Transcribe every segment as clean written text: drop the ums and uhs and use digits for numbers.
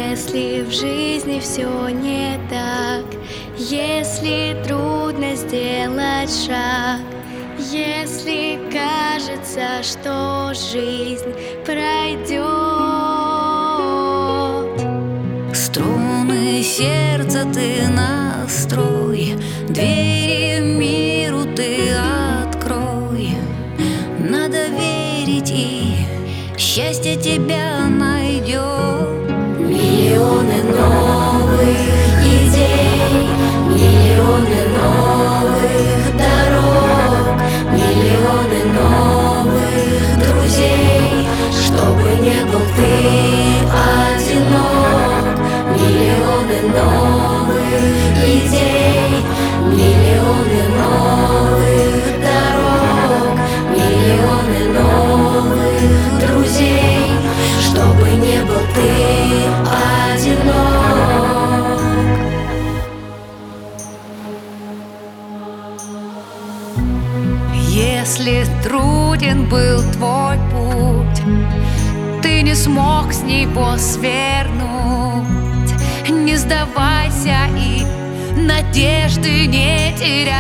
Если в жизни все не так, если трудно сделать шаг, если кажется, что жизнь пройдет, струны сердца ты настрой, двери миру ты открой. Надо верить, и счастье тебя найдет. миллионы новых идей, миллионы новых дорог, миллионы новых друзей, чтобы не был ты одинок. Миллионы новых идей, миллионы новых дорог, миллионы новых друзей, чтобы не был ты одинок. Если труден был твой путь, ты не смог с него свернуть, не сдавайся и надежды не теряй.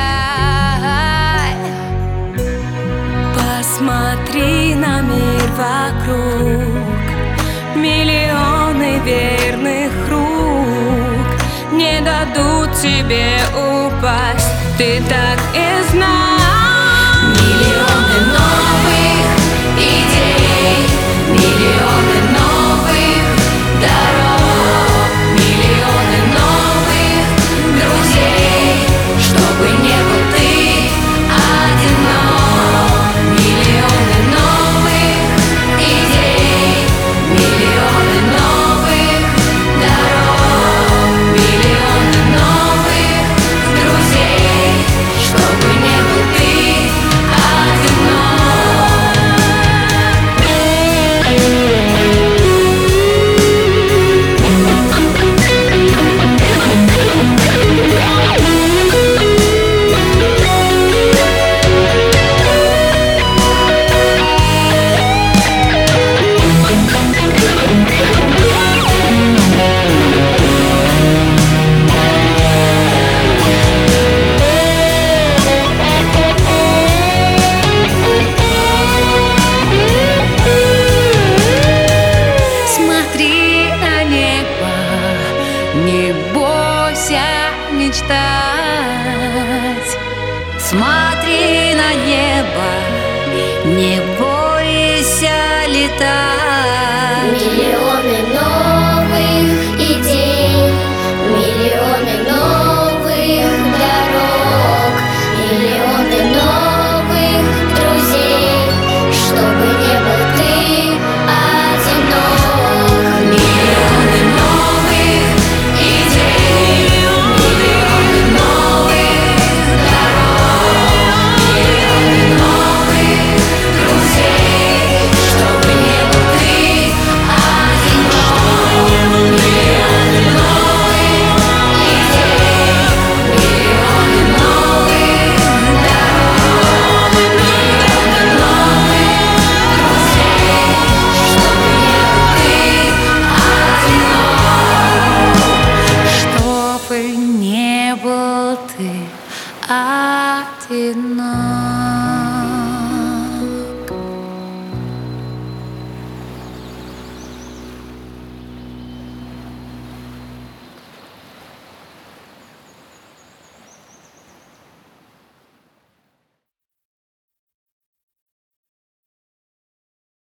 Посмотри на мир вокруг, миллионы верных рук не дадут тебе упасть, ты так и знай. Миллионы новых идей, миллионы новых дорог, миллионы новых друзей, чтобы не был ты одинок. Миллионы новых идей, миллионы новых дорог, миллионы новых друзей, чтобы не был ты одинок. Смотри на небо, не бойся мечтать. Смотри на небо, не бойся летать. Миллионы новых идей, миллионы новых дорог, миллионы новых друзей, чтобы не был ты одинок. Миллионы новых идей, миллионы новых дорог, миллионы новых друзей, чтобы не был ты одинок. Миллионы новых идей, миллионы новых дорог, миллионы новых друзей, чтобы не был ты одинок. Чтобы не был ты одинок.